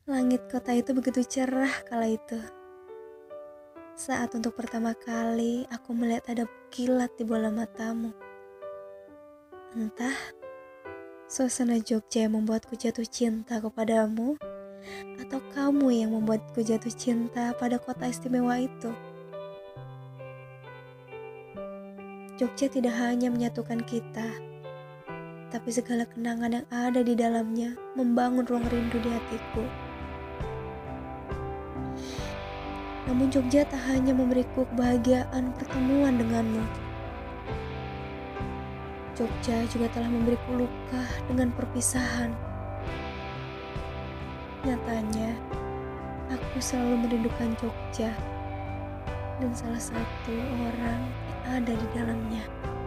Langit kota itu begitu cerah kala itu. Saat untuk pertama kali aku melihat ada kilat di bola matamu. Entah, suasana Jogja yang membuatku jatuh cinta kepadamu, atau kamu yang membuatku jatuh cinta pada kota istimewa itu. Jogja tidak hanya menyatukan kita, tapi segala kenangan yang ada di dalamnya membangun ruang rindu di hatiku. Namun Jogja tak hanya memberiku kebahagiaan pertemuan denganmu. Jogja juga telah memberiku luka dengan perpisahan. Nyatanya, aku selalu merindukan Jogja dan salah satu orang yang ada di dalamnya.